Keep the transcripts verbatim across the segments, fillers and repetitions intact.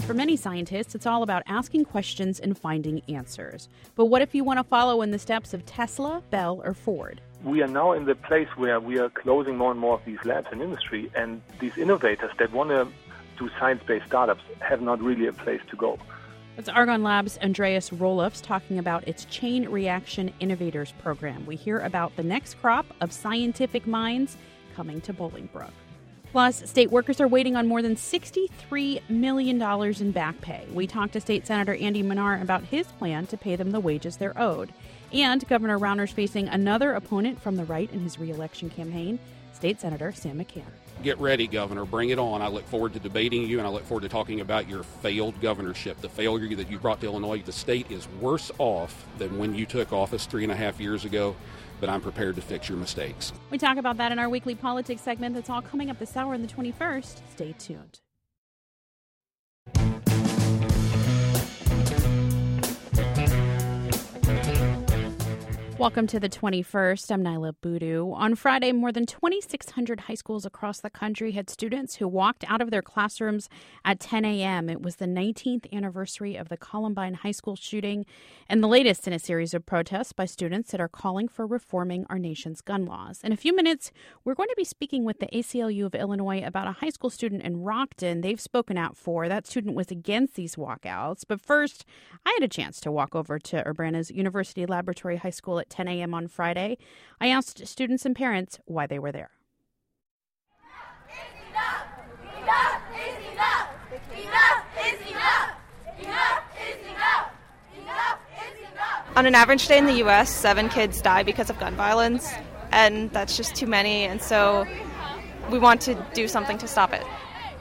For many scientists, it's all about asking questions and finding answers. But what if you want to follow in the steps of Tesla, Bell, or Ford? We are now in the place where we are closing more and more of these labs in industry, and these innovators that want to do science-based startups have not really a place to go. That's Argonne Labs' Andreas Roelofs talking about its Chain Reaction Innovators program. We hear about the next crop of scientific minds coming to Bolingbrook. Plus, state workers are waiting on more than sixty-three million dollars in back pay. We talked to State Senator Andy Manar about his plan to pay them the wages they're owed. And Governor Rauner's facing another opponent from the right in his re-election campaign, State Senator Sam McCann. Get ready, Governor. Bring it on. I look forward to debating you, and I look forward to talking about your failed governorship, the failure that you brought to Illinois. The state is worse off than when you took office three and a half years ago, but I'm prepared to fix your mistakes. We talk about that in our weekly politics segment. That's all coming up this hour on the twenty-first. Stay tuned. Welcome to the twenty-first. I'm Nyla Boodoo. On Friday, more than twenty-six hundred high schools across the country had students who walked out of their classrooms at ten a.m. It was the nineteenth anniversary of the Columbine High School shooting and the latest in a series of protests by students that are calling for reforming our nation's gun laws. In a few minutes, we're going to be speaking with the A C L U of Illinois about a high school student in Rockton they've spoken out for. That student was against these walkouts. But first, I had a chance to walk over to Urbana's University Laboratory High School at ten a.m. on Friday. I asked students and parents why they were there. Enough is enough! Enough is enough! Enough is enough! Enough is enough! On an average day in the U S, seven kids die because of gun violence, and that's just too many, and so we want to do something to stop it.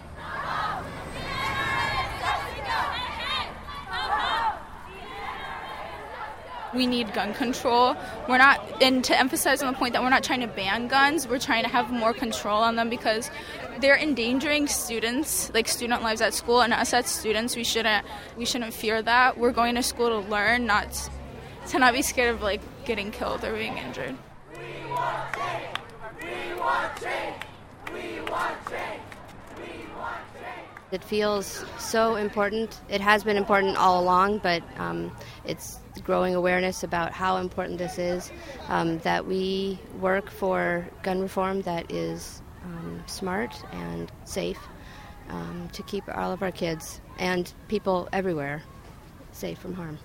We need gun control. We're not, and to emphasize on the point that we're not trying to ban guns, we're trying to have more control on them because they're endangering students, like student lives at school, and us as students, we shouldn't we shouldn't fear that. We're going to school to learn, not to not be scared of like getting killed or being injured. We want change! We want change! We want change! We want change! It feels so important. It has been important all along, but um, it's growing awareness about how important this is, um, that we work for gun reform that is um, smart and safe um, to keep all of our kids and people everywhere safe from harm.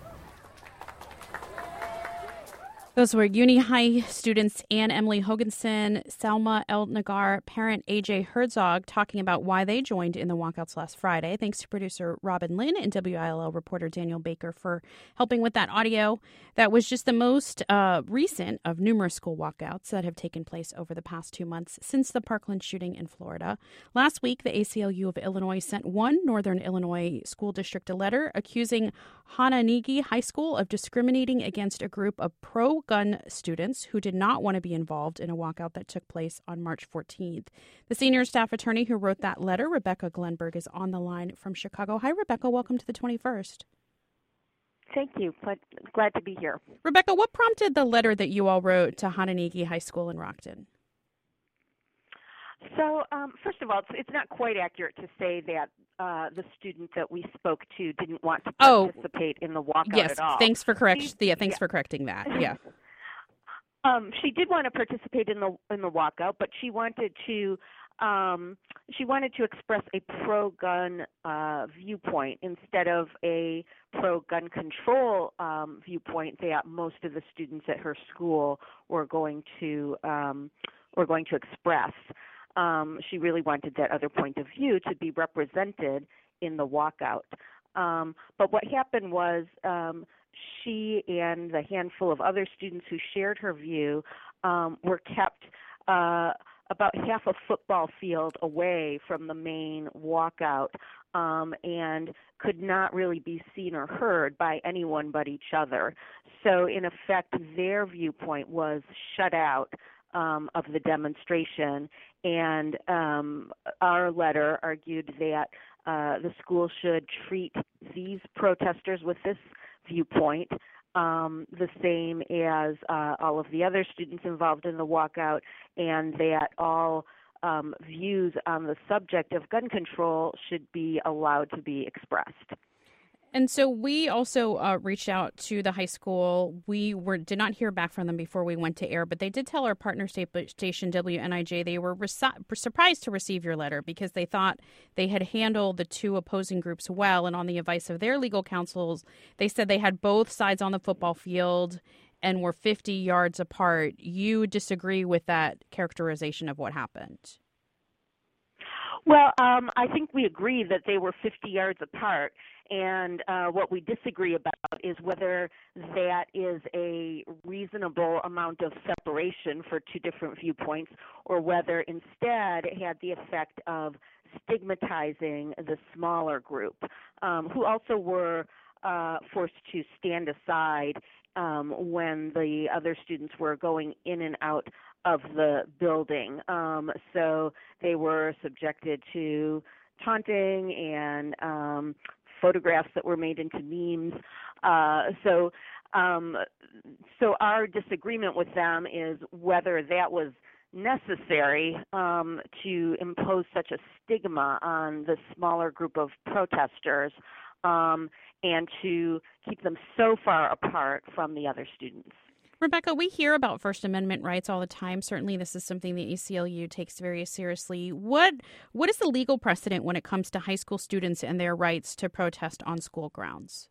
Those were Uni High students Ann Emily Hoganson, Selma El Nagar, parent A J Herzog, talking about why they joined in the walkouts last Friday. Thanks to producer Robin Lynn and W I L L reporter Daniel Baker for helping with that audio. That was just the most uh, recent of numerous school walkouts that have taken place over the past two months since the Parkland shooting in Florida. Last week, the A C L U of Illinois sent one Northern Illinois school district a letter accusing Hononegee High School of discriminating against a group of pro-gun students who did not want to be involved in a walkout that took place on March fourteenth. The senior staff attorney who wrote that letter, Rebecca Glenberg, is on the line from Chicago. Hi, Rebecca. Welcome to the twenty-first. Thank you. Glad, glad to be here. Rebecca, what prompted the letter that you all wrote to Hononegee High School in Rockton? So, um, first of all, it's, it's not quite accurate to say that uh, the student that we spoke to didn't want to participate oh, in the walkout yes, at all. Thanks for correct. She, yeah, thanks yeah. for correcting that. Yeah. um, she did want to participate in the in the walkout, but she wanted to um, she wanted to express a pro-gun uh, viewpoint instead of a pro-gun control um, viewpoint that most of the students at her school were going to um, were going to express. Um, she really wanted that other point of view to be represented in the walkout. Um, but what happened was um, she and the handful of other students who shared her view um, were kept uh, about half a football field away from the main walkout um, and could not really be seen or heard by anyone but each other. So in effect, their viewpoint was shut out Um, of the demonstration, and um, our letter argued that uh, the school should treat these protesters with this viewpoint um, the same as uh, all of the other students involved in the walkout, and that all um, views on the subject of gun control should be allowed to be expressed. And so we also uh, reached out to the high school. We were did not hear back from them before we went to air, but they did tell our partner sta- station W N I J they were resi- surprised to receive your letter because they thought they had handled the two opposing groups well. And on the advice of their legal counsels, they said they had both sides on the football field and were fifty yards apart. You disagree with that characterization of what happened? Well, um, I think we agree that they were fifty yards apart. And uh, what we disagree about is whether that is a reasonable amount of separation for two different viewpoints, or whether instead it had the effect of stigmatizing the smaller group, um, who also were uh, forced to stand aside um, when the other students were going in and out of the building. Um, so they were subjected to taunting and um, photographs that were made into memes. Uh, so, um, so our disagreement with them is whether that was necessary um, to impose such a stigma on the smaller group of protesters um, and to keep them so far apart from the other students. Rebecca, we hear about First Amendment rights all the time. Certainly, this is something the A C L U takes very seriously. What What is the legal precedent when it comes to high school students and their rights to protest on school grounds?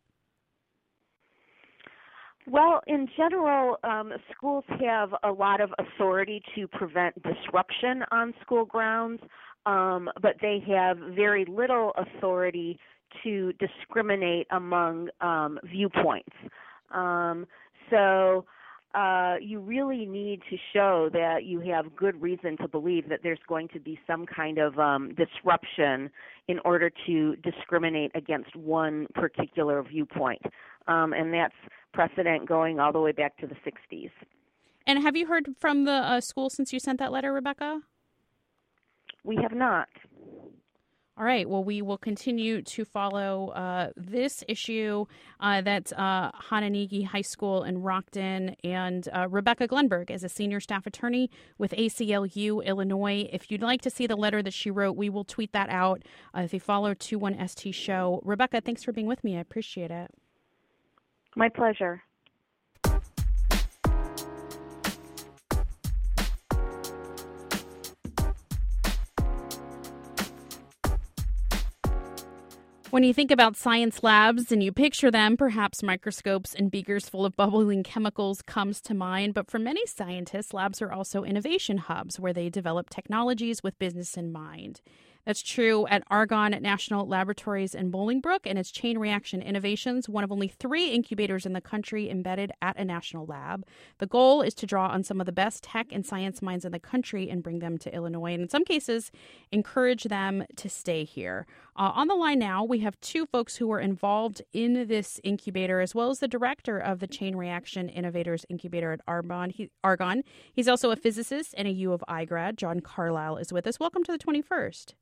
Well, in general, um, schools have a lot of authority to prevent disruption on school grounds, um, but they have very little authority to discriminate among um, viewpoints. Um, so uh, you really need to show that you have good reason to believe that there's going to be some kind of um, disruption in order to discriminate against one particular viewpoint. Um, and that's precedent going all the way back to the sixties. And have you heard from the uh, school since you sent that letter, Rebecca? We have not. All right. Well, we will continue to follow uh, this issue. Uh, that's uh, Hononegee High School in Rockton. And uh, Rebecca Glenberg is a senior staff attorney with A C L U Illinois. If you'd like to see the letter that she wrote, we will tweet that out uh, if you follow two one S T show. Rebecca, thanks for being with me. I appreciate it. My pleasure. When you think about science labs and you picture them, perhaps microscopes and beakers full of bubbling chemicals comes to mind. But for many scientists, labs are also innovation hubs where they develop technologies with business in mind. That's true at Argonne National Laboratories in Bolingbrook and its Chain Reaction Innovations, one of only three incubators in the country embedded at a national lab. The goal is to draw on some of the best tech and science minds in the country and bring them to Illinois, and in some cases, encourage them to stay here. Uh, on the line now, we have two folks who were involved in this incubator, as well as the director of the Chain Reaction Innovators Incubator at Argonne. He, Argonne. He's also a physicist and a U of I grad. John Carlisle is with us. Welcome to the twenty-first.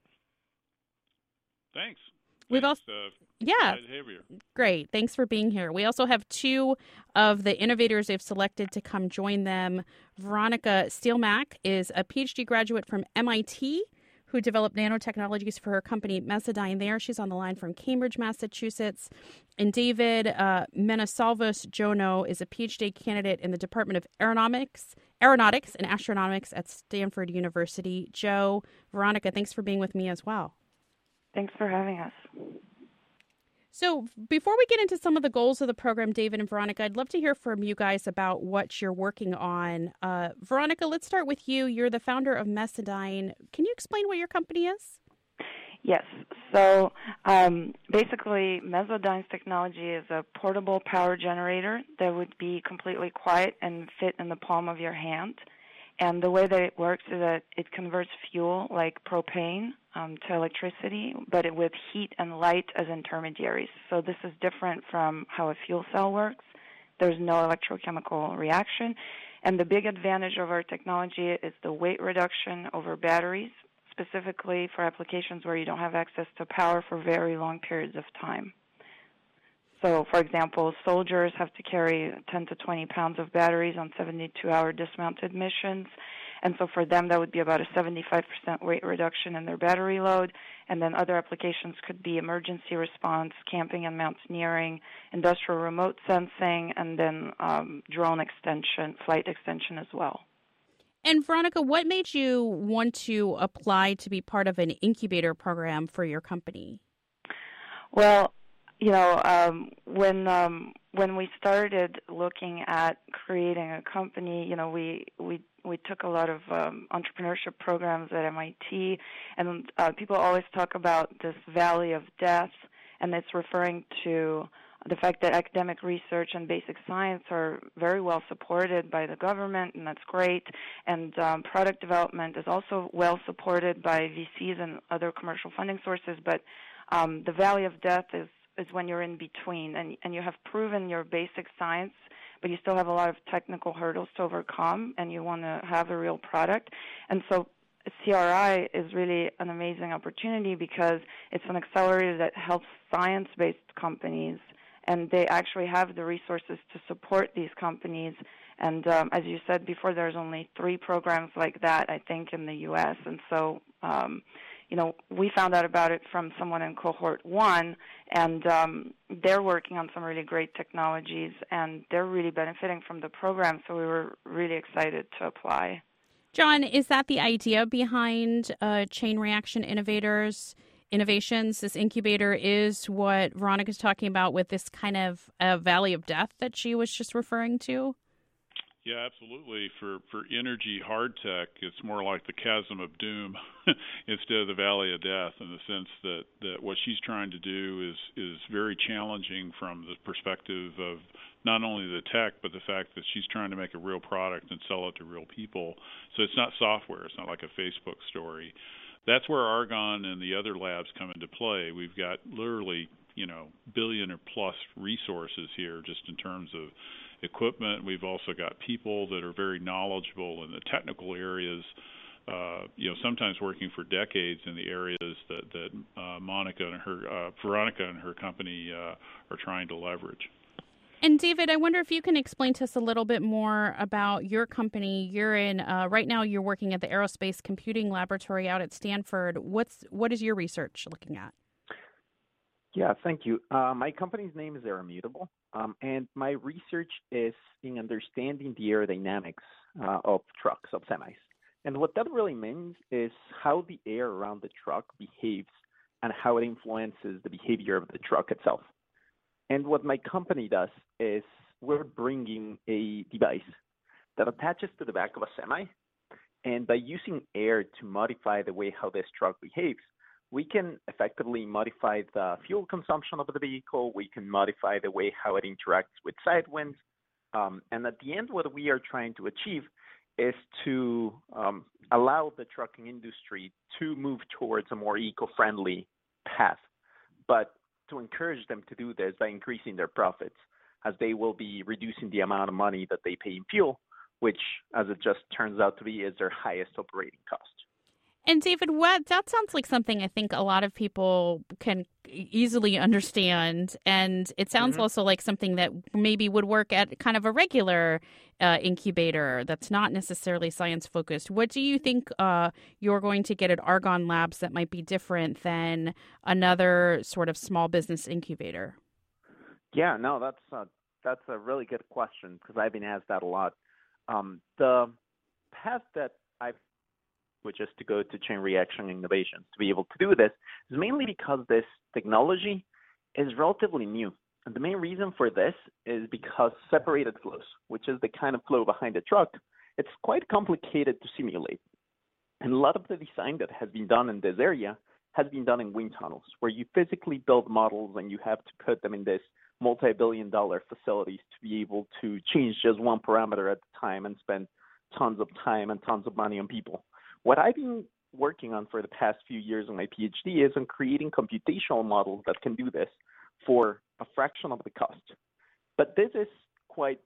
Thanks. We've Thanks, also, uh, yeah, behavior. Great. Thanks for being here. We also have two of the innovators they've selected to come join them. Veronica Steelmack is a P H D graduate from M I T who developed nanotechnologies for her company Mesodyne there. She's on the line from Cambridge, Massachusetts. And David uh, Menasalvos Jono is a P H D candidate in the Department of Aeronautics, Aeronautics and Astronomics at Stanford University. Joe, Veronica, thanks for being with me as well. Thanks for having us. So before we get into some of the goals of the program, David and Veronica, I'd love to hear from you guys about what you're working on. Uh, Veronica, let's start with you. You're the founder of Mesodyne. Can you explain what your company is? Yes. So um, basically, Mesodyne's technology is a portable power generator that would be completely quiet and fit in the palm of your hand. And the way that it works is that it converts fuel like propane um, to electricity, but it, with heat and light as intermediaries. So this is different from how a fuel cell works. There's no electrochemical reaction. And the big advantage of our technology is the weight reduction over batteries, specifically for applications where you don't have access to power for very long periods of time. So, for example, soldiers have to carry ten to twenty pounds of batteries on seventy-two hour dismounted missions, And so for them, that would be about a seventy-five percent weight reduction in their battery load. And then other applications could be emergency response, camping and mountaineering, industrial remote sensing, and then um, drone extension, flight extension as well. And Veronica, what made you want to apply to be part of an incubator program for your company? Well, you know, um, when um, when we started looking at creating a company, you know, we we we took a lot of um, entrepreneurship programs at M I T, and uh, people always talk about this valley of death, and it's referring to the fact that academic research and basic science are very well supported by the government, and that's great. And um, product development is also well supported by V Cs and other commercial funding sources. But um, the valley of death is, is when you're in between, and, and you have proven your basic science, but you still have a lot of technical hurdles to overcome, and you want to have a real product. And so C R I is really an amazing opportunity because it's an accelerator that helps science-based companies, and they actually have the resources to support these companies. And um, as you said before, there's only three programs like that, I think, in the U S. And so, um, you know, we found out about it from someone in cohort one, and um, they're working on some really great technologies, and they're really benefiting from the program. So we were really excited to apply. John, is that the idea behind uh, Chain Reaction Innovators? Innovations, this incubator is what Veronica's talking about with this kind of uh, valley of death that she was just referring to? Yeah, absolutely. For for energy hard tech, it's more like the chasm of doom instead of the valley of death, in the sense that, that what she's trying to do is, is very challenging from the perspective of not only the tech, but the fact that she's trying to make a real product and sell it to real people. So it's not software. It's not like a Facebook story. That's where Argonne and the other labs come into play. We've got literally, you know, billion or plus resources here just in terms of equipment. We've also got people that are very knowledgeable in the technical areas, uh, you know, sometimes working for decades in the areas that, that uh, Monica and her, uh, Veronica and her company uh, are trying to leverage. And David, I wonder if you can explain to us a little bit more about your company. You're in uh, right now. You're working at the Aerospace Computing Laboratory out at Stanford. What's what is your research looking at? Yeah, thank you. Uh, my company's name is Aeromutable, um, and my research is in understanding the aerodynamics uh, of trucks, of semis. And what that really means is how the air around the truck behaves and how it influences the behavior of the truck itself. And what my company does is we're bringing a device that attaches to the back of a semi, and by using air to modify the way how this truck behaves, we can effectively modify the fuel consumption of the vehicle. We can modify the way how it interacts with side winds. Um, and at the end, what we are trying to achieve is to um, allow the trucking industry to move towards a more eco-friendly path. But to encourage them to do this by increasing their profits, as they will be reducing the amount of money that they pay in fuel, which, as it just turns out to be, is their highest operating cost. And David, what that sounds like something I think a lot of people can easily understand, and it sounds mm-hmm. also like something that maybe would work at kind of a regular uh, incubator that's not necessarily science focused. What do you think uh, you're going to get at Argonne Labs that might be different than another sort of small business incubator? Yeah, no, that's a, that's a really good question because I've been asked that a lot. Um, the path that I've which is to go to chain reaction innovations to be able to do this, is mainly because this technology is relatively new. And the main reason for this is because separated flows, which is the kind of flow behind a truck, it's quite complicated to simulate. And a lot of the design that has been done in this area has been done in wind tunnels, where you physically build models and you have to put them in this multi-billion dollar facilities to be able to change just one parameter at a time and spend tons of time and tons of money on people. What I've been working on for the past few years in my PhD is on creating computational models that can do this for a fraction of the cost. But this is quite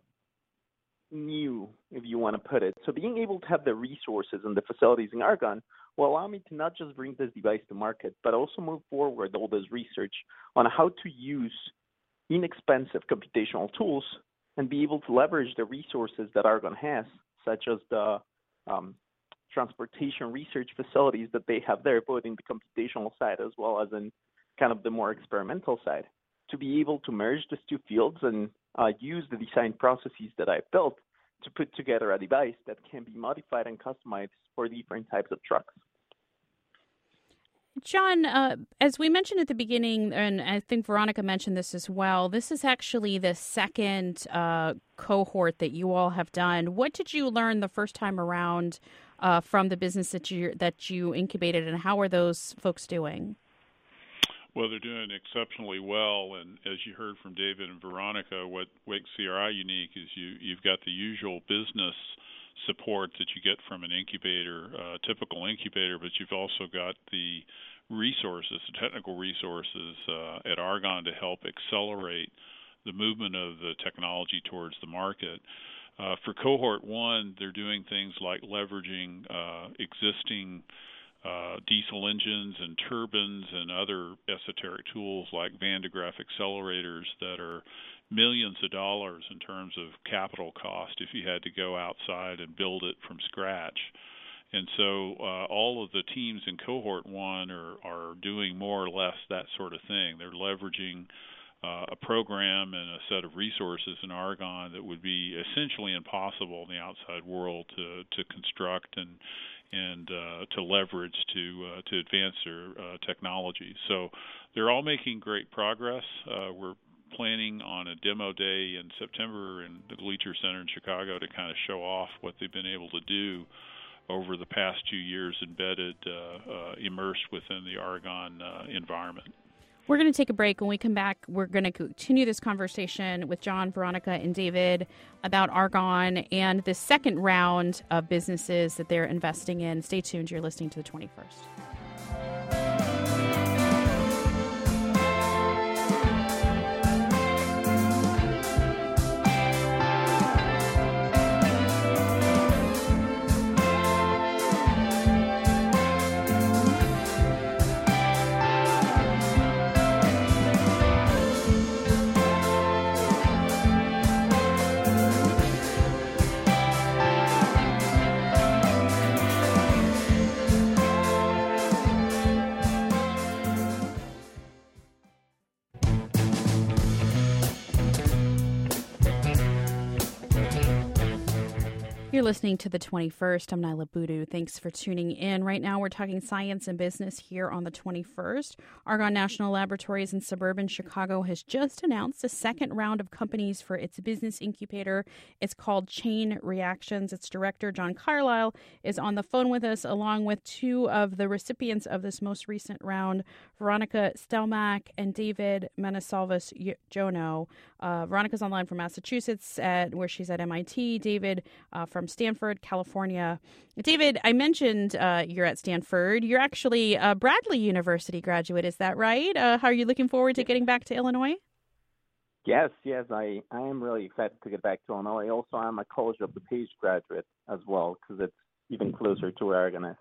new, if you want to put it. So being able to have the resources and the facilities in Argonne will allow me to not just bring this device to market, but also move forward all this research on how to use inexpensive computational tools and be able to leverage the resources that Argonne has, such as the um, transportation research facilities that they have there, both in the computational side as well as in kind of the more experimental side, to be able to merge these two fields and uh, use the design processes that I've built to put together a device that can be modified and customized for different types of trucks. John, uh, as we mentioned at the beginning, and I think Veronica mentioned this as well, this is actually the second uh, cohort that you all have done. What did you learn the first time around uh, from the business that you that you incubated, and how are those folks doing? Well, they're doing exceptionally well, and as you heard from David and Veronica, what makes C R I unique is you, you've got the usual business support that you get from an incubator, uh, typical incubator, but you've also got the resources, the technical resources uh, at Argonne to help accelerate the movement of the technology towards the market. Uh, for cohort one, they're doing things like leveraging uh, existing uh, diesel engines and turbines and other esoteric tools like Van de Graaff accelerators that are millions of dollars in terms of capital cost if you had to go outside and build it from scratch. And so uh, all of the teams in cohort one are, are doing more or less that sort of thing. They're leveraging uh, a program and a set of resources in Argonne that would be essentially impossible in the outside world to, to construct and and uh, to leverage to uh, to advance their uh, technology. So they're all making great progress. Uh, we're planning on a demo day in September in the Gleacher Center in Chicago to kind of show off what they've been able to do over the past two years embedded, uh, uh, immersed within the Argonne uh, environment. We're going to take a break. When we come back, we're going to continue this conversation with John, Veronica, and David about Argonne and the second round of businesses that they're investing in. Stay tuned. You're listening to The twenty-first. You're listening to The twenty-first. I'm Nyla Boodoo. Thanks for tuning in. Right now, we're talking science and business here on The twenty-first. Argonne National Laboratories in suburban Chicago has just announced a second round of companies for its business incubator. It's called Chain Reactions. Its director, John Carlisle, is on the phone with us, along with two of the recipients of this most recent round, Veronica Stelmach and David Manasalvas-Jono. Uh, Veronica's online from Massachusetts, at where she's at M I T. David uh, from Stanford, California. David, I mentioned uh, you're at Stanford. You're actually a Bradley University graduate, is that right? Uh, how are you looking forward to getting back to Illinois? Yes, yes, I, I am really excited to get back to Illinois. Also, I'm a College of DuPage graduate as well, because it's even closer to where Argonne is.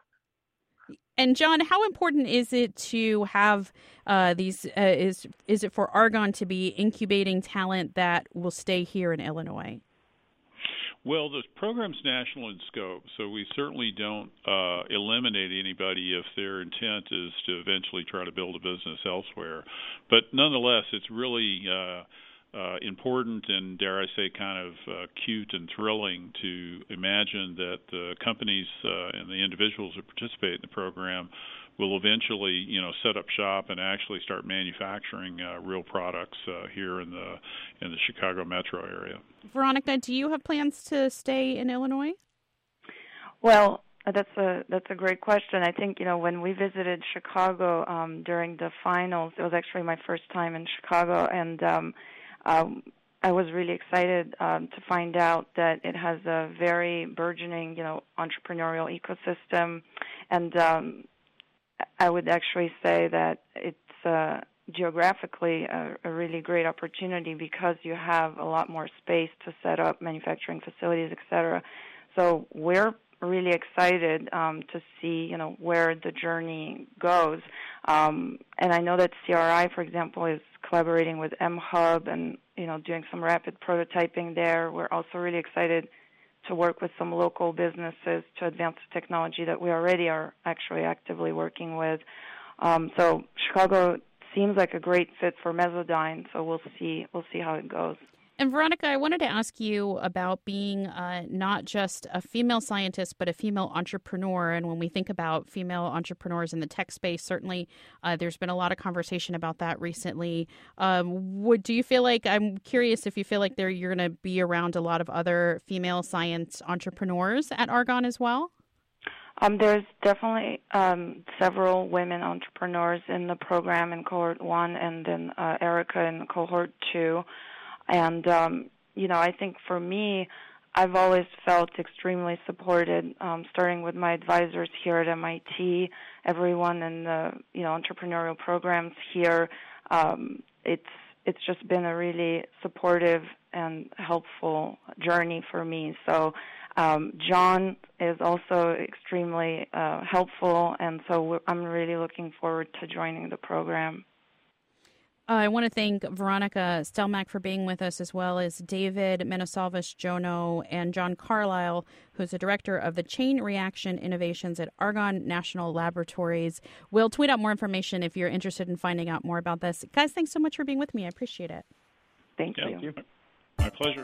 And John, how important is it to have uh, these? Uh, is is it for Argonne to be incubating talent that will stay here in Illinois? Well, the program's national in scope, so we certainly don't uh, eliminate anybody if their intent is to eventually try to build a business elsewhere. But nonetheless, it's really uh, uh, important and, dare I say, kind of uh, cute and thrilling to imagine that the companies uh, and the individuals who participate in the program will eventually, you know, set up shop and actually start manufacturing uh, real products uh, here in the in the Chicago metro area. Veronica, do you have plans to stay in Illinois? Well, that's a that's a great question. I think, you know, when we visited Chicago um, during the finals, it was actually my first time in Chicago, and um, um, I was really excited um, to find out that it has a very burgeoning, you know, entrepreneurial ecosystem, and um, I would actually say that it's uh, geographically a, a really great opportunity because you have a lot more space to set up manufacturing facilities, et cetera. So we're really excited um, to see, you know, where the journey goes. Um, and I know that C R I, for example, is collaborating with M Hub and, you know, doing some rapid prototyping there. We're also really excited to work with some local businesses to advance the technology that we already are actually actively working with. Um, so Chicago seems like a great fit for Mesodyne, so we'll see we'll see how it goes. And Veronica, I wanted to ask you about being uh, not just a female scientist, but a female entrepreneur. And when we think about female entrepreneurs in the tech space, certainly uh, there's been a lot of conversation about that recently. Um, would do you feel like, I'm curious if you feel like there you're going to be around a lot of other female science entrepreneurs at Argonne as well? Um, there's definitely um, several women entrepreneurs in the program in cohort one, and then uh, Erica in cohort two. And, um, you know, I think for me, I've always felt extremely supported, um, starting with my advisors here at M I T, everyone in the, you know, entrepreneurial programs here. Um, it's it's just been a really supportive and helpful journey for me. So um, John is also extremely uh, helpful, and so I'm really looking forward to joining the program. Uh, I want to thank Veronica Stelmach for being with us, as well as David Menosalvas Jono and John Carlisle, who's the director of the Chain Reaction Innovations at Argonne National Laboratories. We'll tweet out more information if you're interested in finding out more about this. Guys, thanks so much for being with me. I appreciate it. Thank yeah, you. My pleasure.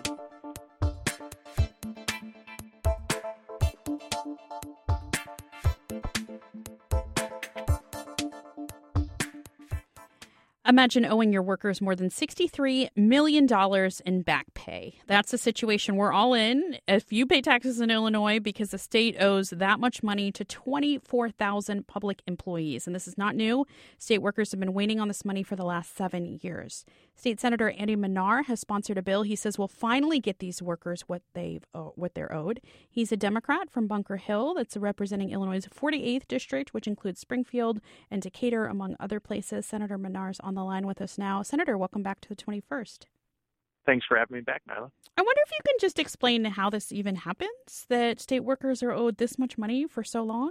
Imagine owing your workers more than sixty-three million dollars in back pay. That's the situation we're all in if you pay taxes in Illinois, because the state owes that much money to twenty-four thousand public employees. And this is not new. State workers have been waiting on this money for the last seven years. State Senator Andy Manar has sponsored a bill he says will finally get these workers what they've uh, what they're owed. He's a Democrat from Bunker Hill that's representing Illinois' forty-eighth district, which includes Springfield and Decatur, among other places. Senator Manar's on the line with us now. Senator, welcome back to the twenty-first. Thanks for having me back, Nyla. I wonder if you can just explain how this even happens, that state workers are owed this much money for so long?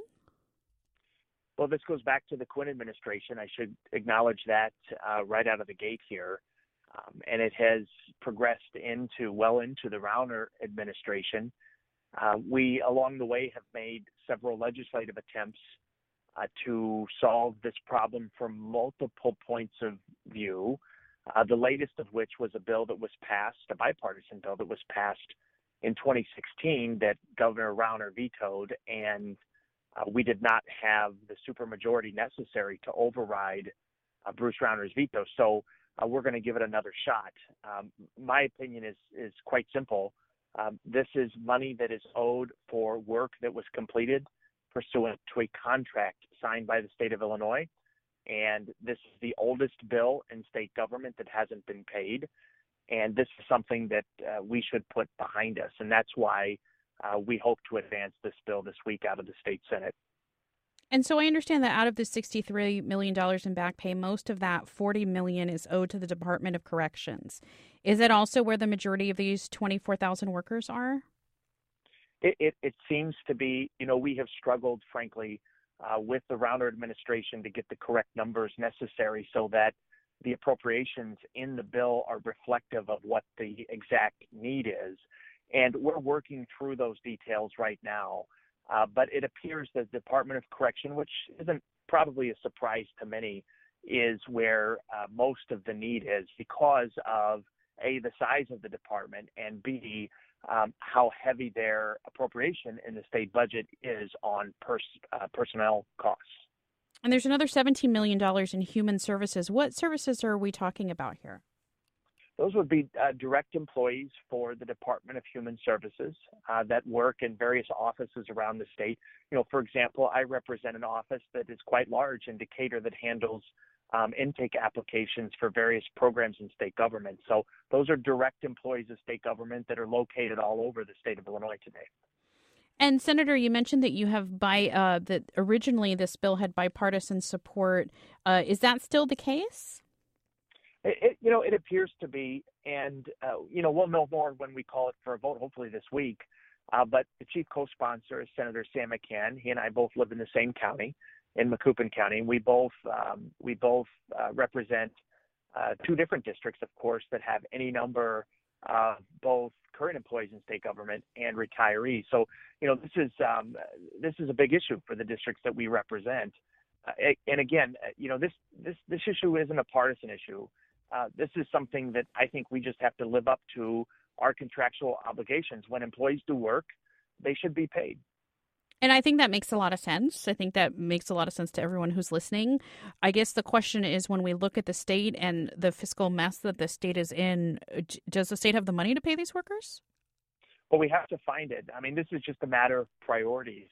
Well, this goes back to the Quinn administration. I should acknowledge that uh, right out of the gate here. Um, and it has progressed into well into the Rauner administration. Uh, we, along the way, have made several legislative attempts uh, to solve this problem from multiple points of view, uh, the latest of which was a bill that was passed, a bipartisan bill that was passed in twenty sixteen that Governor Rauner vetoed, and uh, we did not have the supermajority necessary to override uh, Bruce Rauner's veto. So Uh, we're going to give it another shot. Um, my opinion is is quite simple. Um, this is money that is owed for work that was completed pursuant to a contract signed by the state of Illinois, and this is the oldest bill in state government that hasn't been paid, and this is something that uh, we should put behind us, and that's why uh, we hope to advance this bill this week out of the state Senate. And so I understand that out of the sixty-three million dollars in back pay, most of that forty million dollars is owed to the Department of Corrections. Is it also where the majority of these twenty-four thousand workers are? It, it, it seems to be. You know, we have struggled, frankly, uh, with the Rauner administration to get the correct numbers necessary so that the appropriations in the bill are reflective of what the exact need is. And we're working through those details right now. Uh, but it appears that the Department of Correction, which isn't probably a surprise to many, is where uh, most of the need is because of, A, the size of the department, and B, um, how heavy their appropriation in the state budget is on pers- uh, personnel costs. And there's another seventeen million dollars in human services. What services are we talking about here? Those would be uh, direct employees for the Department of Human Services uh, that work in various offices around the state. You know, for example, I represent an office that is quite large in Decatur that handles um, intake applications for various programs in state government. So those are direct employees of state government that are located all over the state of Illinois today. And Senator, you mentioned that you have by uh, that originally this bill had bipartisan support. Uh, is that still the case? It, it, you know, it appears to be, and, uh, you know, we'll know more when we call it for a vote, hopefully this week. Uh, but the chief co-sponsor is Senator Sam McCann. He and I both live in the same county, in Macoupin County. We both um, we both uh, represent uh, two different districts, of course, that have any number uh, both current employees in state government and retirees. So, you know, this is um, this is a big issue for the districts that we represent. Uh, and again, you know, this this this issue isn't a partisan issue. Uh, this is something that I think we just have to live up to our contractual obligations. When employees do work, they should be paid. And I think that makes a lot of sense. I think that makes a lot of sense to everyone who's listening. I guess the question is, when we look at the state and the fiscal mess that the state is in, does the state have the money to pay these workers? Well, we have to find it. I mean, this is just a matter of priorities.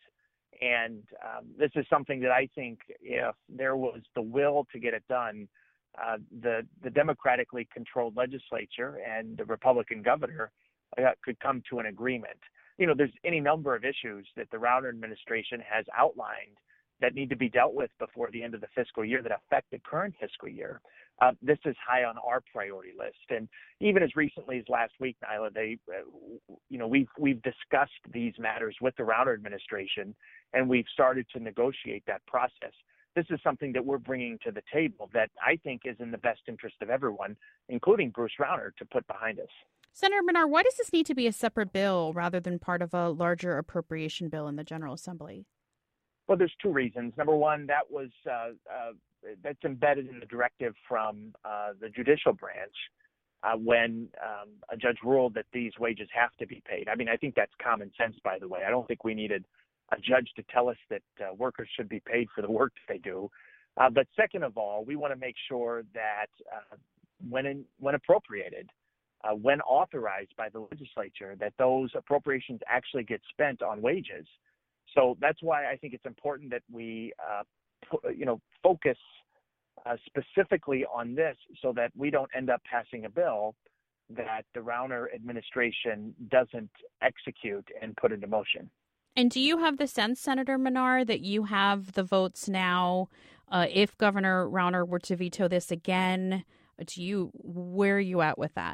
And um, this is something that I think if there was the will to get it done, uh, the, the democratically controlled legislature and the Republican governor uh, could come to an agreement. You know, there's any number of issues that the Rauner administration has outlined that need to be dealt with before the end of the fiscal year that affect the current fiscal year. Uh, this is high on our priority list. And even as recently as last week, Nyla, they, uh, you know, we've, we've discussed these matters with the Rauner administration, and we've started to negotiate that process. This is something that we're bringing to the table that I think is in the best interest of everyone, including Bruce Rauner, to put behind us. Senator Menard, why does this need to be a separate bill rather than part of a larger appropriation bill in the General Assembly? Well, there's two reasons. Number one, that was uh, uh, that's embedded in the directive from uh, the judicial branch uh, when um, a judge ruled that these wages have to be paid. I mean, I think that's common sense, by the way. I don't think we needed a judge to tell us that uh, workers should be paid for the work that they do. Uh, but second of all, we want to make sure that uh, when in, when appropriated, Uh, when authorized by the legislature, that those appropriations actually get spent on wages. So that's why I think it's important that we, uh, pu- you know, focus uh, specifically on this so that we don't end up passing a bill that the Rauner administration doesn't execute and put into motion. And do you have the sense, Senator Menard, that you have the votes now uh, if Governor Rauner were to veto this again? Do you, where are you at with that?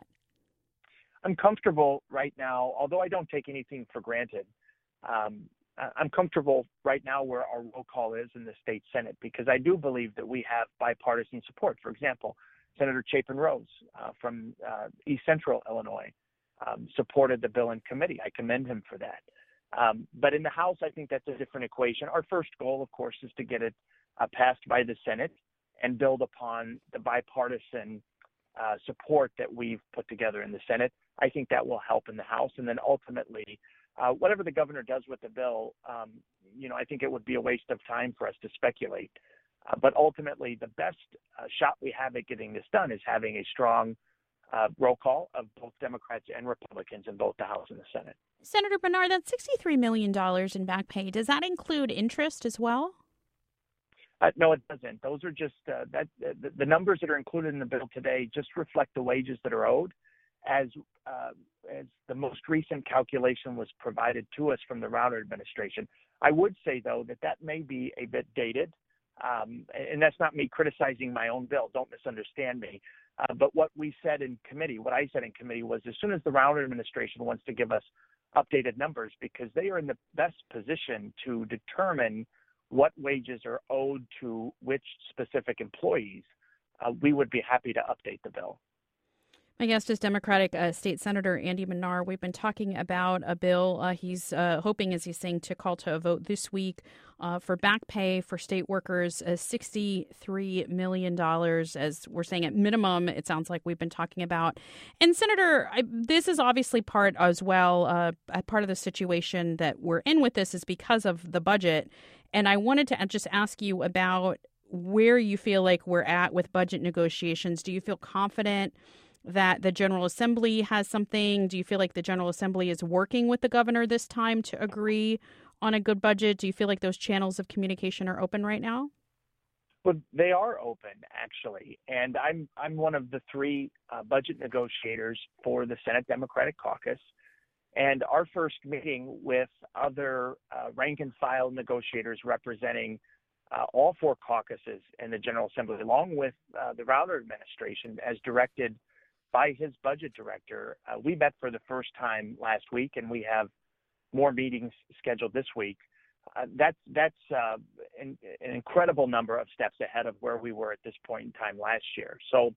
I'm comfortable right now, although I don't take anything for granted. Um, I'm comfortable right now where our roll call is in the state Senate because I do believe that we have bipartisan support. For example, Senator Chapin Rose uh, from uh, East Central Illinois um, supported the bill in committee. I commend him for that. Um, but in the House, I think that's a different equation. Our first goal, of course, is to get it uh, passed by the Senate and build upon the bipartisan uh, support that we've put together in the Senate. I think that will help in the House. And then ultimately, uh, whatever the governor does with the bill, um, you know, I think it would be a waste of time for us to speculate. Uh, but ultimately, the best uh, shot we have at getting this done is having a strong uh, roll call of both Democrats and Republicans in both the House and the Senate. Senator Menard, that's sixty-three million dollars in back pay. Does that include interest as well? Uh, no, it doesn't. Those are just uh, that the, the numbers that are included in the bill today just reflect the wages that are owed. As uh, as the most recent calculation was provided to us from the Rauner administration. I would say, though, that that may be a bit dated, um, and that's not me criticizing my own bill. Don't misunderstand me. Uh, but what we said in committee, what I said in committee was as soon as the Rauner administration wants to give us updated numbers, because they are in the best position to determine what wages are owed to which specific employees, uh, we would be happy to update the bill. My guest is Democratic uh, State Senator Andy Menard. We've been talking about a bill uh, he's uh, hoping, as he's saying, to call to a vote this week uh, for back pay for state workers, uh, sixty-three million dollars, as we're saying at minimum, it sounds like we've been talking about. And Senator, I, this is obviously part as well, uh, part of the situation that we're in with this is because of the budget. And I wanted to just ask you about where you feel like we're at with budget negotiations. Do you feel confident that the General Assembly has something? Do you feel like the General Assembly is working with the governor this time to agree on a good budget? Do you feel like those channels of communication are open right now? Well, they are open, actually. And I'm I'm one of the three uh, budget negotiators for the Senate Democratic Caucus. And our first meeting with other uh, rank and file negotiators representing uh, all four caucuses in the General Assembly, along with uh, the Rauner administration, as directed by his budget director. Uh, we met for the first time last week, and we have more meetings scheduled this week. Uh, that's that's uh, an, an incredible number of steps ahead of where we were at this point in time last year. So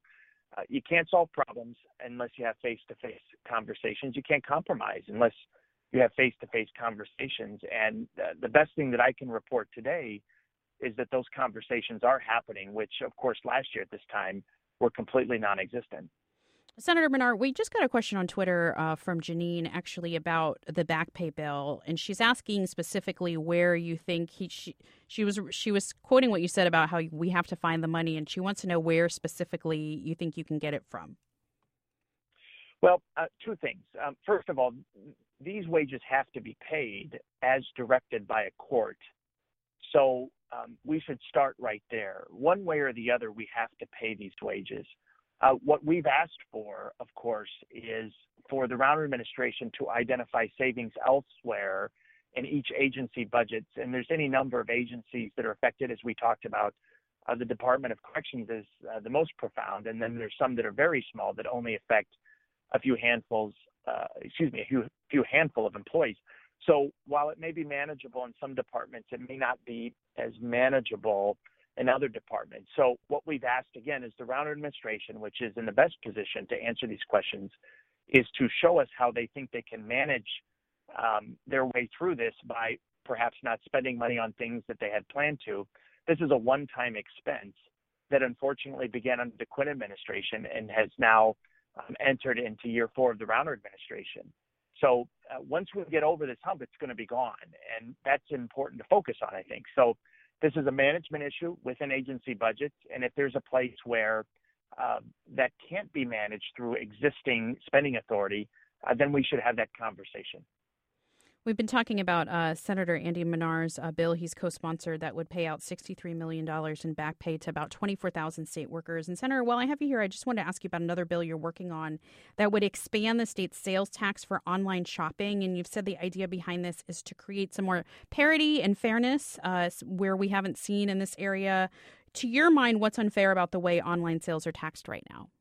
uh, you can't solve problems unless you have face-to-face conversations. You can't compromise unless you have face-to-face conversations. And uh, the best thing that I can report today is that those conversations are happening, which, of course, last year at this time were completely non-existent. Senator Menard, we just got a question on Twitter uh, from Janine, actually, about the back pay bill, and she's asking specifically where you think he she, she was she was quoting what you said about how we have to find the money, and she wants to know where specifically you think you can get it from. Well, uh, two things. Um, first of all, these wages have to be paid as directed by a court, so um, we should start right there. One way or the other, we have to pay these wages. Uh, what we've asked for, of course, is for the Rauner administration to identify savings elsewhere in each agency budgets. And there's any number of agencies that are affected, as we talked about. Uh, the Department of Corrections is uh, the most profound, and then there's some that are very small that only affect a few handfuls, uh, excuse me, a few, few handful of employees. So while it may be manageable in some departments, it may not be as manageable in other departments. So what we've asked, again, is the Rauner administration, which is in the best position to answer these questions, is to show us how they think they can manage um, their way through this by perhaps not spending money on things that they had planned to. This is a one-time expense that unfortunately began under the Quinn administration and has now um, entered into year four of the Rauner administration. So uh, once we get over this hump, it's going to be gone, and that's important to focus on, I think. So this is a management issue within agency budgets, and if there's a place where uh, that can't be managed through existing spending authority, uh, then we should have that conversation. We've been talking about uh, Senator Andy Menard's uh, bill he's co-sponsored that would pay out sixty-three million dollars in back pay to about twenty-four thousand state workers. And Senator, while I have you here, I just want to ask you about another bill you're working on that would expand the state's sales tax for online shopping. And you've said the idea behind this is to create some more parity and fairness uh, where we haven't seen in this area. To your mind, what's unfair about the way online sales are taxed right now?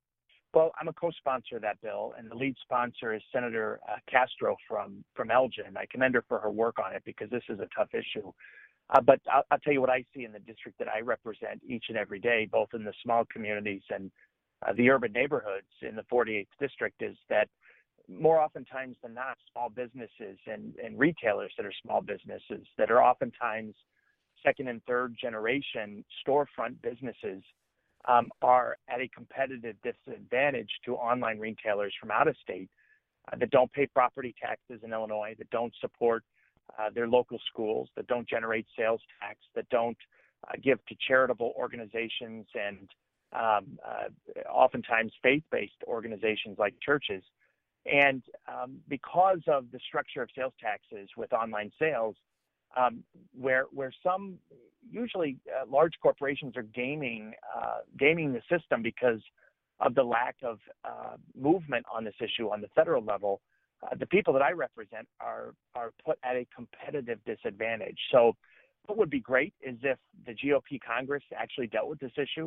Well, I'm a co-sponsor of that bill, and the lead sponsor is Senator uh, Castro from, from Elgin. I commend her for her work on it because this is a tough issue. Uh, but I'll, I'll tell you what I see in the district that I represent each and every day, both in the small communities and uh, the urban neighborhoods in the forty-eighth district, is that more oftentimes than not, small businesses and, and retailers that are small businesses that are oftentimes second and third generation storefront businesses Um, are at a competitive disadvantage to online retailers from out of state uh, that don't pay property taxes in Illinois, that don't support uh, their local schools, that don't generate sales tax, that don't uh, give to charitable organizations and um, uh, oftentimes faith-based organizations like churches. And um, because of the structure of sales taxes with online sales, Um, where where some usually uh, large corporations are gaming uh, gaming the system because of the lack of uh, movement on this issue on the federal level, uh, the people that I represent are are put at a competitive disadvantage. So what would be great is if the G O P Congress actually dealt with this issue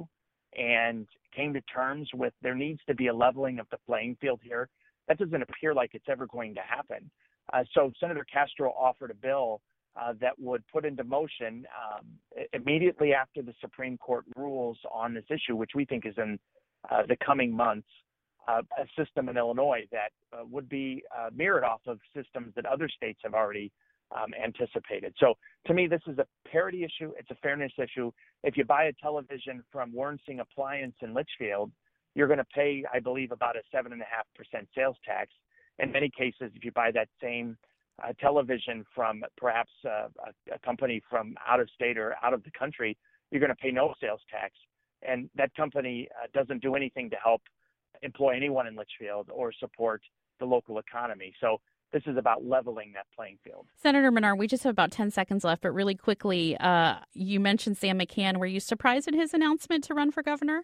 and came to terms with there needs to be a leveling of the playing field here. That doesn't appear like it's ever going to happen. Uh, so Senator Castro offered a bill Uh, that would put into motion um, immediately after the Supreme Court rules on this issue, which we think is in uh, the coming months, uh, a system in Illinois that uh, would be uh, mirrored off of systems that other states have already um, anticipated. So to me, this is a parity issue. It's a fairness issue. If you buy a television from Wernsing Appliance in Litchfield, you're going to pay, I believe, about a seven point five percent sales tax. In many cases, if you buy that same Uh, television from perhaps uh, a, a company from out of state or out of the country, you're going to pay no sales tax. And that company uh, doesn't do anything to help employ anyone in Litchfield or support the local economy. So this is about leveling that playing field. Senator Menard, we just have about ten seconds left, but really quickly, uh, you mentioned Sam McCann. Were you surprised at his announcement to run for governor?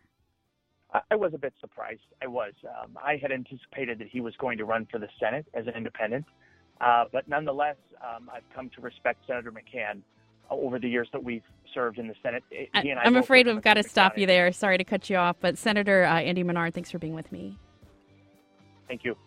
I, I was a bit surprised. I was. Um, I had anticipated that he was going to run for the Senate as an independent. Uh, but nonetheless, um, I've come to respect Senator McCann uh, over the years that we've served in the Senate. He and I I'm afraid we've got to stop County. you there. Sorry to cut you off. But Senator uh, Andy Menard, thanks for being with me. Thank you.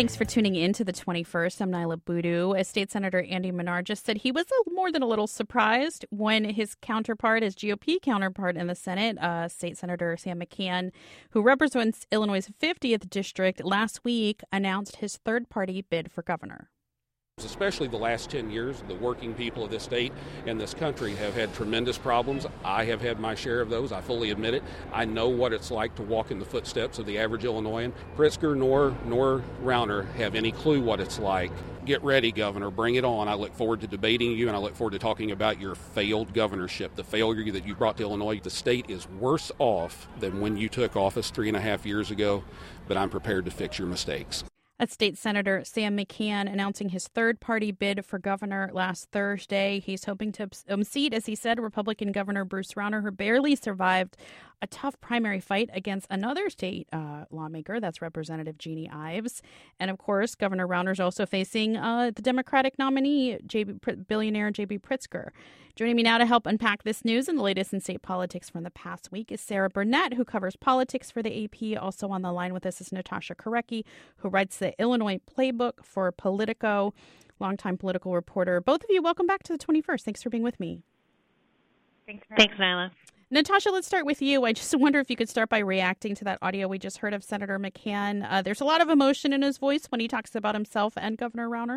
Thanks for tuning in to the twenty-first. I'm Nyla Boodoo. As State Senator Andy Manar just said, he was a, more than a little surprised when his counterpart, his G O P counterpart in the Senate, uh, State Senator Sam McCann, who represents Illinois' fiftieth district, last week announced his third-party bid for governor. Especially the last ten years, the working people of this state and this country have had tremendous problems. I have had my share of those. I fully admit it. I know what it's like to walk in the footsteps of the average Illinoisan. Pritzker nor nor Rauner have any clue what it's like. Get ready, Governor. Bring it on. I look forward to debating you, and I look forward to talking about your failed governorship, the failure that you brought to Illinois. The state is worse off than when you took office three and a half years ago, but I'm prepared to fix your mistakes. That's State Senator Sam McCann announcing his third-party bid for governor last Thursday. He's hoping to unseat, as he said, Republican Governor Bruce Rauner, who barely survived a tough primary fight against another state uh, lawmaker. That's Representative Jeannie Ives. And, of course, Governor Rauner's also facing uh, the Democratic nominee, J B, billionaire J B Pritzker. Joining me now to help unpack this news and the latest in state politics from the past week is Sarah Burnett, who covers politics for the A P. Also on the line with us is Natasha Korecki, who writes the Illinois Playbook for Politico, longtime political reporter. Both of you, welcome back to the twenty-first. Thanks for being with me. Thanks, Thanks Nyla. Natasha, let's start with you. I just wonder if you could start by reacting to that audio we just heard of Senator McCann. Uh, there's a lot of emotion in his voice when he talks about himself and Governor Rauner.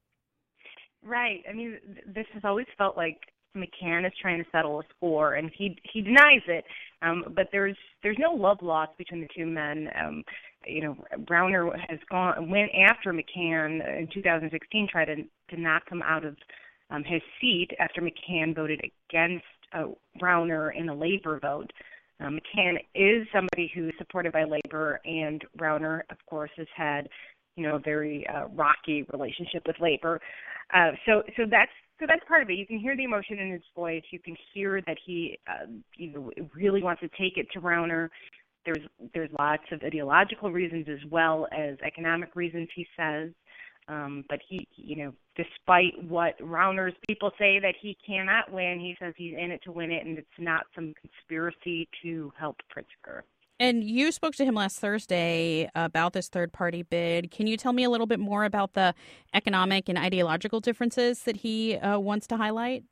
Right. I mean, this has always felt like McCann is trying to settle a score, and he he denies it. Um, but there's there's no love lost between the two men. Um, you know, Rauner has gone went after McCann in two thousand sixteen, tried to to knock him out of um, his seat after McCann voted against uh, Rauner in a labor vote. Um, McCann is somebody who is supported by labor, and Rauner, of course, has had you know a very uh, rocky relationship with labor. Uh, so so that's So that's part of it. You can hear the emotion in his voice. You can hear that he, uh, you know, really wants to take it to Rauner. There's there's lots of ideological reasons as well as economic reasons, he says. Um, but he, you know, despite what Rauner's people say that he cannot win, he says he's in it to win it, and it's not some conspiracy to help Pritzker. And you spoke to him last Thursday about this third-party bid. Can you tell me a little bit more about the economic and ideological differences that he uh, wants to highlight?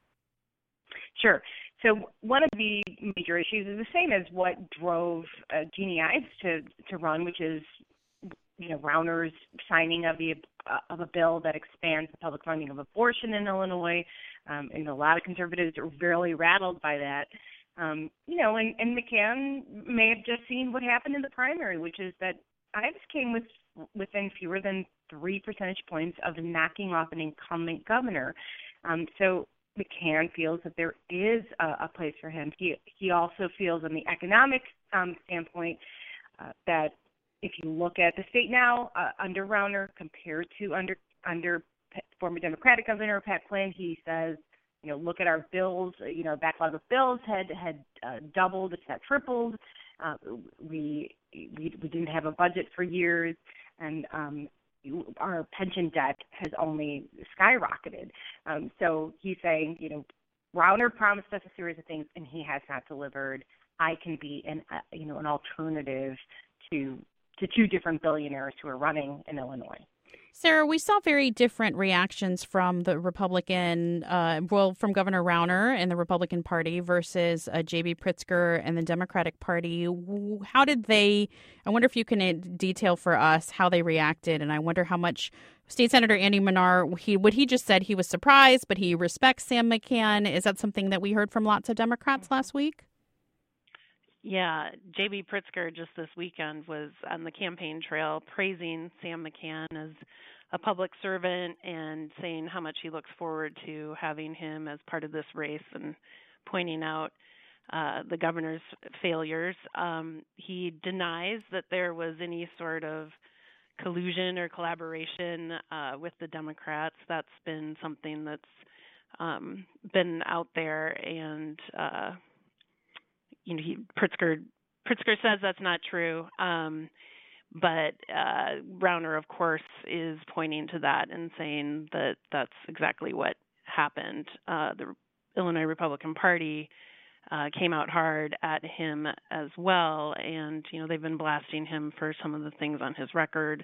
Sure. So one of the major issues is the same as what drove uh, Jeannie Ives to, to run, which is, you know, Rauner's signing of the uh, of a bill that expands the public funding of abortion in Illinois. Um, and a lot of conservatives are really rattled by that. Um, you know, and, and McCann may have just seen what happened in the primary, which is that Ives came with within fewer than three percentage points of knocking off an incumbent governor. Um, so McCann feels that there is a, a place for him. He he also feels, on the economic um, standpoint, uh, that if you look at the state now uh, under Rauner compared to under under former Democratic Governor Pat Flynn, he says, you know, look at our bills. You know, backlog of bills had had uh, doubled, if not tripled. Uh, we, we we didn't have a budget for years, and um, our pension debt has only skyrocketed. Um, so he's saying, you know, Rauner promised us a series of things, and he has not delivered. I can be an uh, you know an alternative to to two different billionaires who are running in Illinois. Sarah, we saw very different reactions from the Republican, uh, well, from Governor Rauner and the Republican Party versus uh, J B Pritzker and the Democratic Party. How did they, I wonder if you can detail for us how they reacted, and I wonder how much State Senator Andy Manar, he, what he just said, he was surprised, but he respects Sam McCann. Is that something that we heard from lots of Democrats last week? Yeah, J B Pritzker just this weekend was on the campaign trail praising Sam McCann as a public servant and saying how much he looks forward to having him as part of this race and pointing out uh, the governor's failures. Um, he denies that there was any sort of collusion or collaboration uh, with the Democrats. That's been something that's um, been out there, and uh, you know, he, Pritzker Pritzker says that's not true. Um, But uh, Rauner, of course, is pointing to that and saying that that's exactly what happened. Uh, the Illinois Republican Party uh, came out hard at him as well, and you know they've been blasting him for some of the things on his record,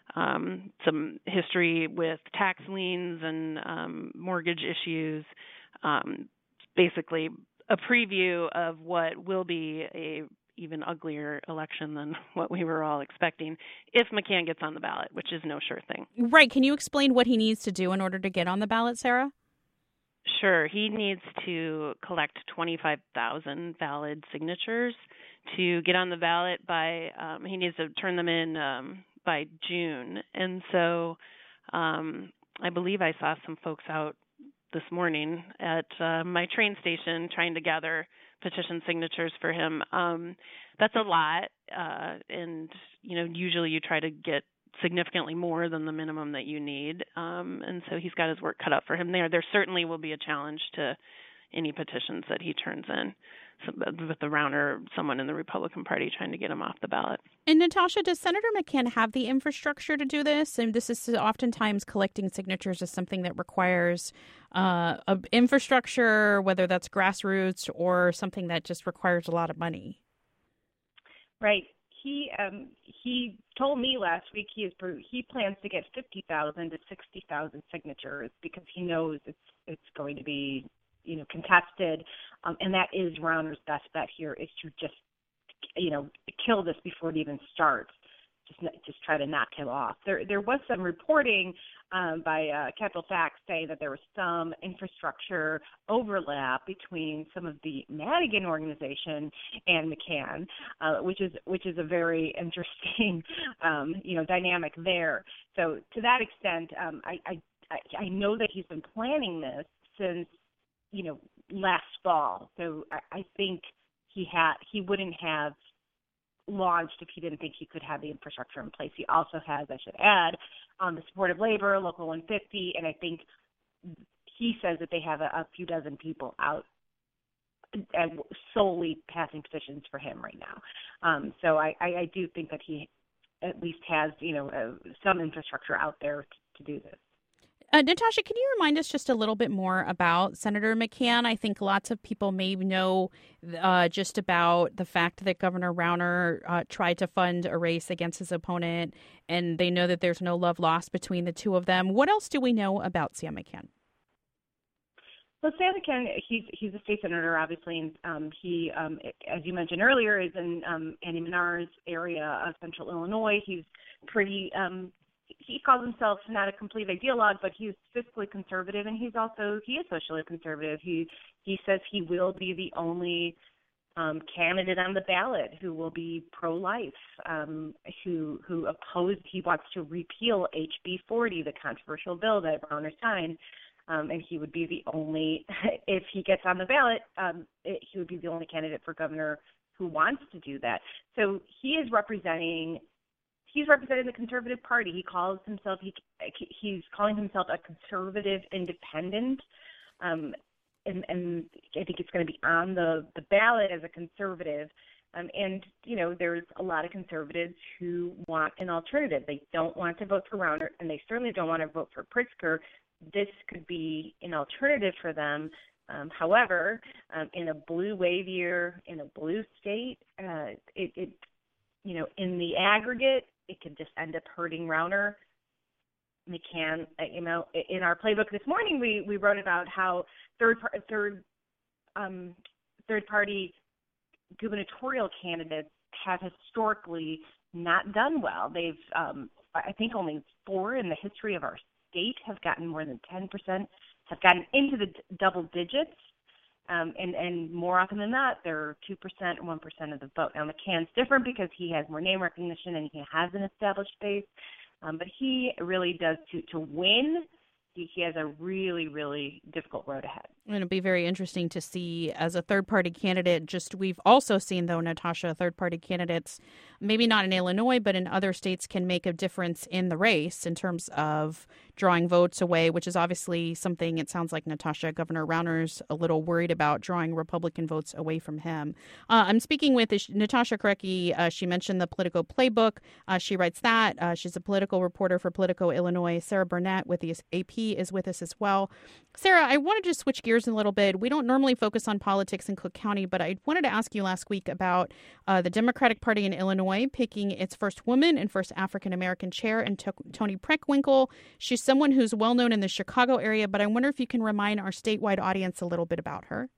um, some history with tax liens and um, mortgage issues. Um, basically, a preview of what will be a even uglier election than what we were all expecting if McCann gets on the ballot, which is no sure thing. Right. Can you explain what he needs to do in order to get on the ballot, Sarah? Sure. He needs to collect twenty-five thousand valid signatures to get on the ballot by, um, he needs to turn them in um, by June. And so um, I believe I saw some folks out this morning at uh, my train station trying to gather petition signatures for him. Um, that's a lot. Uh, and, you know, usually you try to get significantly more than the minimum that you need. Um, and so he's got his work cut out for him there. There certainly will be a challenge to any petitions that he turns in, so, with the Rauner, someone in the Republican Party trying to get him off the ballot. And Natasha, does Senator McCann have the infrastructure to do this? And this is oftentimes collecting signatures is something that requires uh, a infrastructure, whether that's grassroots or something that just requires a lot of money. Right. He um, he told me last week he is he plans to get fifty thousand to sixty thousand signatures because he knows it's it's going to be, you know, contested, um, and that is Rauner's best bet here is to just, you know, kill this before it even starts. Just just try to knock him off. There there was some reporting um, by uh, Capital Facts saying that there was some infrastructure overlap between some of the Madigan organization and McCann, uh, which is which is a very interesting um, you know dynamic there. So to that extent, um, I, I I know that he's been planning this since, you know, last fall. So I, I think he had he wouldn't have launched if he didn't think he could have the infrastructure in place. He also has, I should add, um, the support of labor, Local one fifty, and I think he says that they have a, a few dozen people out and solely passing petitions for him right now. Um, so I, I, I do think that he at least has, you know, uh, some infrastructure out there to, to do this. Uh, Natasha, can you remind us just a little bit more about Senator McCann? I think lots of people may know uh, just about the fact that Governor Rauner uh, tried to fund a race against his opponent, and they know that there's no love lost between the two of them. What else do we know about Sam McCann? Well, Sam McCann, he's he's a state senator, obviously, and um, he, um, as you mentioned earlier, is in um, Andy Minar's area of central Illinois. He's pretty um, he calls himself not a complete ideologue, but he's fiscally conservative, and he's also he is socially conservative. He he says he will be the only um, candidate on the ballot who will be pro-life, um, who who oppose. He wants to repeal H B forty, the controversial bill that Rauner signed, um, and he would be the only if he gets on the ballot. Um, it, he would be the only candidate for governor who wants to do that. So he is representing. He's representing the Conservative Party. He calls himself, he, he's calling himself a conservative independent, um, and, and I think it's going to be on the, the ballot as a conservative. Um, and, you know, there's a lot of conservatives who want an alternative. They don't want to vote for Rauner, and they certainly don't want to vote for Pritzker. This could be an alternative for them. Um, however, um, in a blue wave year, in a blue state, uh, it, it, you know, in the aggregate, it could just end up hurting Rauner. McCann, you know, in our playbook this morning, we, we wrote about how third third um, third party gubernatorial candidates have historically not done well. They've, um, I think, only four in the history of our state have gotten more than ten percent, have gotten into the d- double digits. Um, and, and more often than not, they're two percent or one percent of the vote. Now, McCann's different because he has more name recognition and he has an established base. Um, but he really does, to, to win, he, he has a really, really difficult road ahead. And it'll be very interesting to see as a third-party candidate. Just we've also seen, though, Natasha, third-party candidates, maybe not in Illinois, but in other states, can make a difference in the race in terms of drawing votes away, which is obviously something it sounds like, Natasha, Governor Rauner's a little worried about, drawing Republican votes away from him. Uh, I'm speaking with Natasha Korecki. Uh, she mentioned the Politico Playbook. Uh, she writes that. Uh, she's a political reporter for Politico Illinois. Sarah Burnett with the A P is with us as well. Sarah, I wanted to switch gears a little bit. We don't normally focus on politics in Cook County, but I wanted to ask you last week about uh, the Democratic Party in Illinois Illinois, picking its first woman and first African-American chair, and t- Toni Preckwinkle. She's someone who's well-known in the Chicago area, but I wonder if you can remind our statewide audience a little bit about her.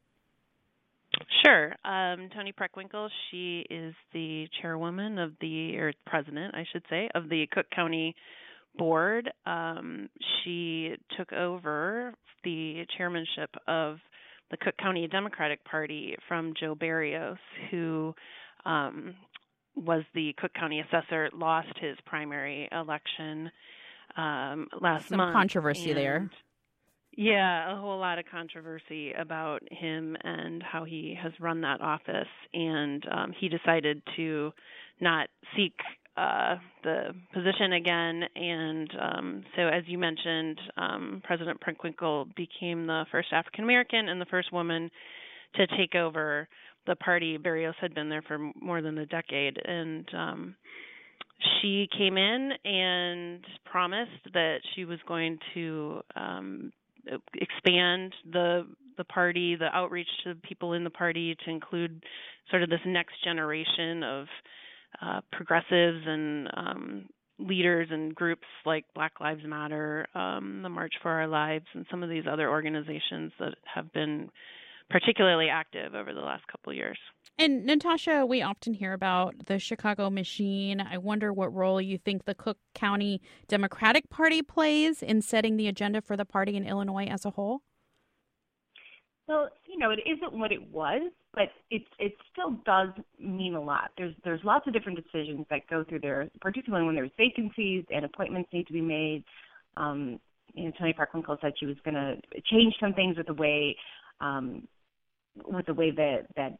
Sure. Um, Toni Preckwinkle, she is the chairwoman of the, or president, I should say, of the Cook County Board. Um, she took over the chairmanship of the Cook County Democratic Party from Joe Barrios, who um, was the Cook County assessor, lost his primary election um, last Some month. controversy and, there. Yeah, a whole lot of controversy about him and how he has run that office. And um, he decided to not seek uh, the position again. And um, so, as you mentioned, um, President Preckwinkle became the first African American and the first woman to take over the party. Barrios had been there for more than a decade. And um, she came in and promised that she was going to um, expand the the party, the outreach to people in the party, to include sort of this next generation of uh, progressives and um, leaders and groups like Black Lives Matter, um, the March for Our Lives, and some of these other organizations that have been particularly active over the last couple of years. And Natasha, we often hear about the Chicago machine. I wonder what role you think the Cook County Democratic Party plays in setting the agenda for the party in Illinois as a whole. Well, you know, it isn't what it was, but it it still does mean a lot. There's there's lots of different decisions that go through there, particularly when there's vacancies and appointments need to be made. Um, you know, Toni Preckwinkle said she was going to change some things with the way um, with the way that that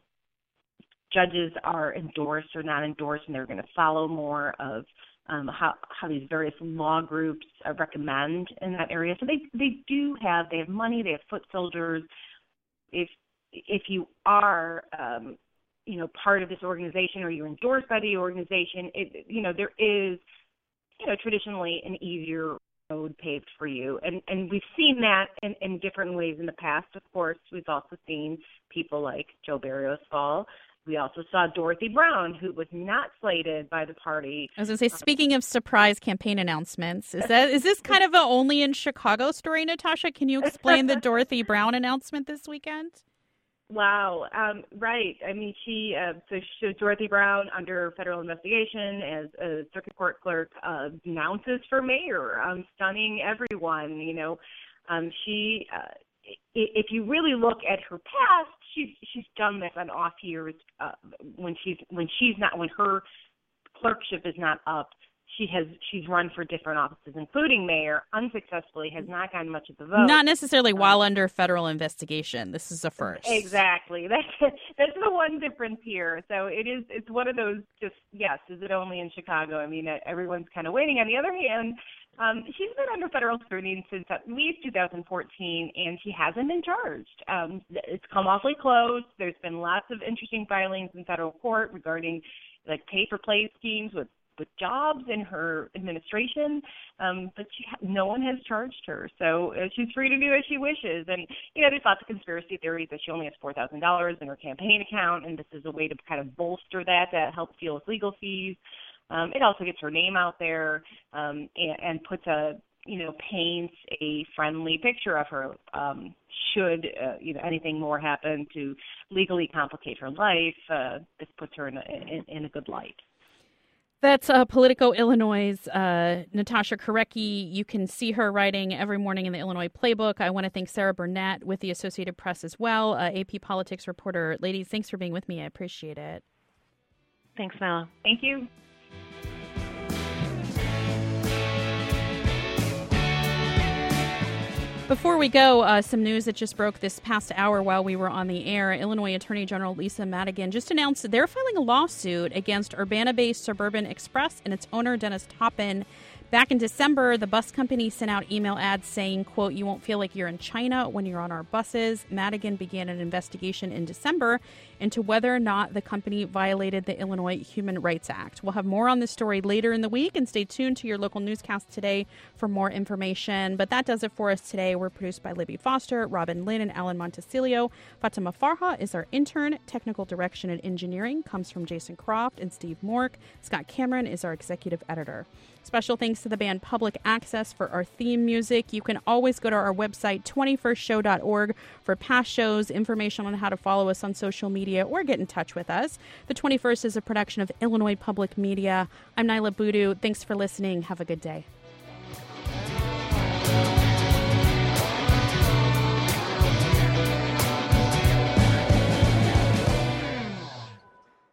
judges are endorsed or not endorsed, and they're going to follow more of um, how how these various law groups uh, recommend in that area. So they they do have they have money, they have foot soldiers. If if you are um, you know part of this organization or you're endorsed by the organization, it you know there is you know traditionally an easier road paved for you, and and we've seen that in, in different ways in the past. Of course, we've also seen people like Joe Barrios fall. We also saw Dorothy Brown, who was not slated by the party. I was going to say, speaking of surprise campaign announcements, is that is this kind of a only in Chicago story, Natasha? Can you explain the Dorothy Brown announcement this weekend? Wow, um, right. I mean, she, uh, so she was Dorothy Brown under federal investigation as a circuit court clerk, uh, announces for mayor, um, stunning everyone, you know. Um, she, uh, if you really look at her past, she's she's done this on off years uh, when she's when she's not when her clerkship is not up. She has she's run for different offices, including mayor, unsuccessfully, has not gotten much of the vote. Not necessarily um, while under federal investigation. This is a first. Exactly. That's that's the one difference here. So it is. It's one of those. Just yes. Is it only in Chicago? I mean, everyone's kind of waiting. On the other hand, um, she's been under federal scrutiny since at least two thousand fourteen, and she hasn't been charged. Um, it's come awfully close. There's been lots of interesting filings in federal court regarding like pay for play schemes with. with jobs in her administration, um, but she, no one has charged her. So uh, she's free to do as she wishes. And, you know, there's lots of conspiracy theories that she only has four thousand dollars in her campaign account, and this is a way to kind of bolster that to help deal with legal fees. Um, it also gets her name out there um, and, and puts a, you know, paints a friendly picture of her um, should, uh, you know, anything more happen to legally complicate her life. Uh, this puts her in a, in, in a good light. That's uh, Politico Illinois' uh, Natasha Korecki. You can see her writing every morning in the Illinois Playbook. I want to thank Sarah Burnett with the Associated Press as well, uh, A P Politics reporter. Ladies, thanks for being with me. I appreciate it. Thanks, Mala. Thank you. Before we go, uh, some news that just broke this past hour while we were on the air. Illinois Attorney General Lisa Madigan just announced that they're filing a lawsuit against Urbana-based Suburban Express and its owner, Dennis Toppin, Back in December, the bus company sent out email ads saying, quote, "You won't feel like you're in China when you're on our buses." Madigan began an investigation in December into whether or not the company violated the Illinois Human Rights Act. We'll have more on this story later in the week, and stay tuned to your local newscast today for more information. But that does it for us today. We're produced by Libby Foster, Robin Lynn, and Alan Montesilio. Fatima Farha is our intern. Technical direction and engineering comes from Jason Croft and Steve Mork. Scott Cameron is our executive editor. Special thanks to the band Public Access for our theme music. You can always go to our website, twenty-first show dot org, for past shows, information on how to follow us on social media, or get in touch with us. The twenty-first is a production of Illinois Public Media. I'm Nyla Boodoo. Thanks for listening. Have a good day.